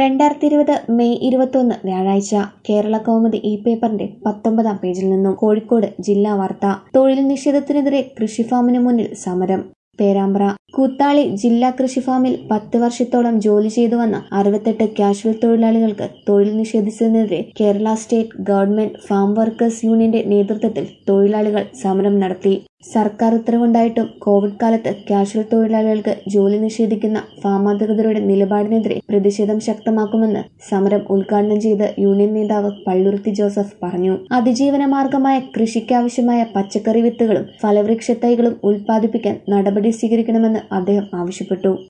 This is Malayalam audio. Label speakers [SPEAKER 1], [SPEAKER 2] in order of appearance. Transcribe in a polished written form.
[SPEAKER 1] 2020 മെയ് 21 വ്യാഴാഴ്ച കേരള കൗമുദി ഈ പേപ്പറിന്റെ 19-ാം പേജിൽ നിന്നും കോഴിക്കോട് ജില്ലാ വാർത്ത. തൊഴിൽ നിഷേധത്തിനെതിരെ കൃഷിഫാമിന് മുന്നിൽ സമരം. പേരാമ്പ്ര. കൂത്താളി ജില്ലാ കൃഷിഫാമിൽ 10 വർഷത്തോളം ജോലി ചെയ്തു വന്ന 68 കാഷ്വൽ തൊഴിലാളികൾക്ക് തൊഴിൽ നിഷേധിച്ചതിനെതിരെ Kerala state government farm workers യൂണിയന്റെ നേതൃത്വത്തിൽ തൊഴിലാളികൾ സമരം നടത്തി. സർക്കാർ ഉത്തരവുണ്ടായിട്ടും കോവിഡ് കാലത്ത് കാഷ്വൽ തൊഴിലാളികൾക്ക് ജോലി നിഷേധിക്കുന്ന ഫാം അധികൃതരുടെ നിലപാടിനെതിരെ പ്രതിഷേധം ശക്തമാക്കുമെന്ന് സമരം ഉദ്ഘാടനം ചെയ്ത് യൂണിയൻ നേതാവ് പള്ളുരുത്തി ജോസഫ് പറഞ്ഞു. അതിജീവന മാർഗമായ കൃഷിക്കാവശ്യമായ പച്ചക്കറി വിത്തുകളും ഫലവൃക്ഷ തൈകളും ഉൽപ്പാദിപ്പിക്കാൻ നടപടി സ്വീകരിക്കണമെന്ന് അദ്ദേഹം ആവശ്യപ്പെട്ടു.